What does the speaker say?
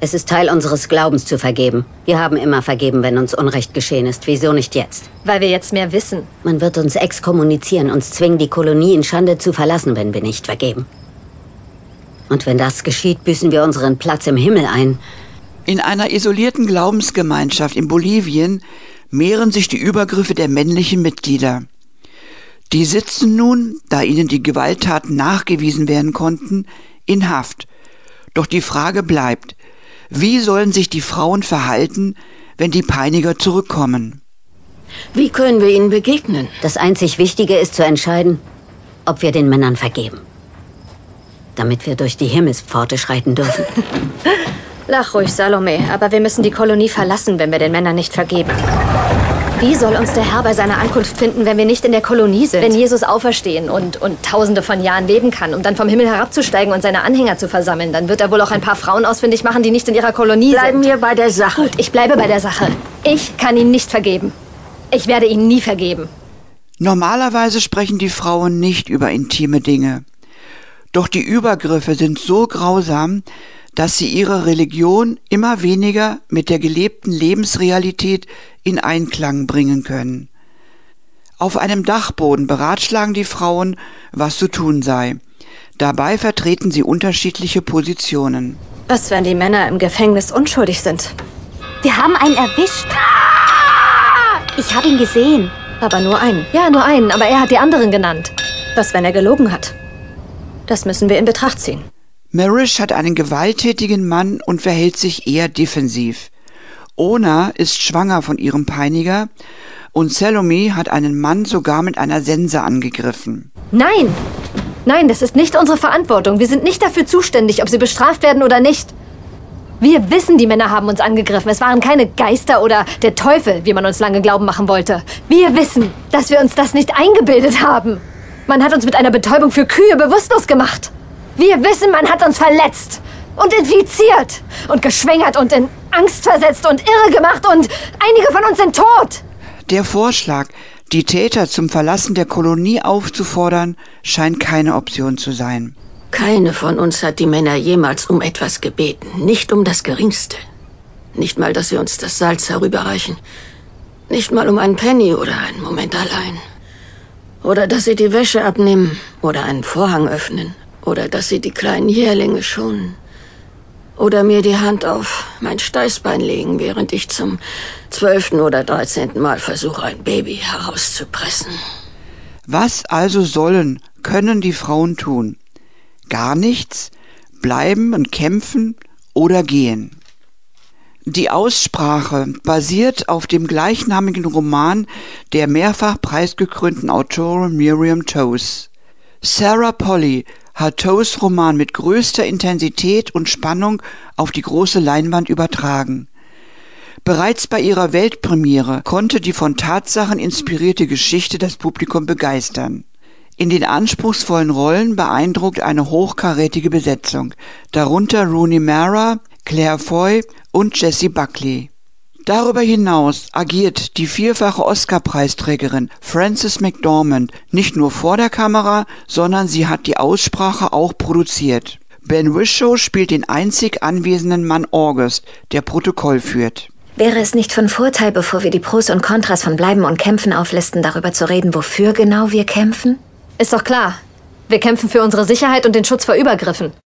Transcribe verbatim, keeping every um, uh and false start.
Es ist Teil unseres Glaubens zu vergeben. Wir haben immer vergeben, wenn uns Unrecht geschehen ist. Wieso nicht jetzt? Weil wir jetzt mehr wissen. Man wird uns exkommunizieren, uns zwingen, die Kolonie in Schande zu verlassen, wenn wir nicht vergeben. Und wenn das geschieht, büßen wir unseren Platz im Himmel ein. In einer isolierten Glaubensgemeinschaft in Bolivien mehren sich die Übergriffe der männlichen Mitglieder. Die sitzen nun, da ihnen die Gewalttaten nachgewiesen werden konnten, in Haft. Doch die Frage bleibt: Wie sollen sich die Frauen verhalten, wenn die Peiniger zurückkommen? Wie können wir ihnen begegnen? Das einzig Wichtige ist zu entscheiden, ob wir den Männern vergeben. Damit wir durch die Himmelspforte schreiten dürfen. Lach ruhig, Salome, aber wir müssen die Kolonie verlassen, wenn wir den Männern nicht vergeben. Wie soll uns der Herr bei seiner Ankunft finden, wenn wir nicht in der Kolonie sind? Wenn Jesus auferstehen und, und tausende von Jahren leben kann, um dann vom Himmel herabzusteigen und seine Anhänger zu versammeln, dann wird er wohl auch ein paar Frauen ausfindig machen, die nicht in ihrer Kolonie Bleiben sind. wir bei der Sache. Gut, ich bleibe bei der Sache. Ich kann ihn nicht vergeben. Ich werde ihn nie vergeben. Normalerweise sprechen die Frauen nicht über intime Dinge. Doch die Übergriffe sind so grausam, dass sie ihre Religion immer weniger mit der gelebten Lebensrealität in Einklang bringen können. Auf einem Dachboden beratschlagen die Frauen, was zu tun sei. Dabei vertreten sie unterschiedliche Positionen. Was, wenn die Männer im Gefängnis unschuldig sind? Wir haben einen erwischt. Ich habe ihn gesehen. Aber nur einen. Ja, nur einen, aber er hat die anderen genannt. Was, wenn er gelogen hat? Das müssen wir in Betracht ziehen. Marish hat einen gewalttätigen Mann und verhält sich eher defensiv. Ona ist schwanger von ihrem Peiniger und Salome hat einen Mann sogar mit einer Sense angegriffen. Nein! Nein, das ist nicht unsere Verantwortung. Wir sind nicht dafür zuständig, ob sie bestraft werden oder nicht. Wir wissen, die Männer haben uns angegriffen. Es waren keine Geister oder der Teufel, wie man uns lange glauben machen wollte. Wir wissen, dass wir uns das nicht eingebildet haben. Man hat uns mit einer Betäubung für Kühe bewusstlos gemacht. Wir wissen, man hat uns verletzt und infiziert und geschwängert und in Angst versetzt und irre gemacht und einige von uns sind tot. Der Vorschlag, die Täter zum Verlassen der Kolonie aufzufordern, scheint keine Option zu sein. Keine von uns hat die Männer jemals um etwas gebeten. Nicht um das Geringste. Nicht mal, dass sie uns das Salz herüberreichen. Nicht mal um einen Penny oder einen Moment allein. Oder dass sie die Wäsche abnehmen oder einen Vorhang öffnen. Oder dass sie die kleinen Jährlinge schonen. Oder mir die Hand auf mein Steißbein legen, während ich zum zwölften oder dreizehnten Mal versuche, ein Baby herauszupressen. Was also sollen, können die Frauen tun? Gar nichts? Bleiben und kämpfen oder gehen? Die Aussprache basiert auf dem gleichnamigen Roman der mehrfach preisgekrönten Autorin Miriam Toews. Sarah Polley hat Toews' Roman mit größter Intensität und Spannung auf die große Leinwand übertragen. Bereits bei ihrer Weltpremiere konnte die von Tatsachen inspirierte Geschichte das Publikum begeistern. In den anspruchsvollen Rollen beeindruckt eine hochkarätige Besetzung, darunter Rooney Mara, Claire Foy und Jessie Buckley. Darüber hinaus agiert die vierfache Oscar-Preisträgerin Frances McDormand nicht nur vor der Kamera, sondern sie hat die Aussprache auch produziert. Ben Whishaw spielt den einzig anwesenden Mann August, der Protokoll führt. Wäre es nicht von Vorteil, bevor wir die Pros und Kontras von Bleiben und Kämpfen auflisten, darüber zu reden, wofür genau wir kämpfen? Ist doch klar. Wir kämpfen für unsere Sicherheit und den Schutz vor Übergriffen.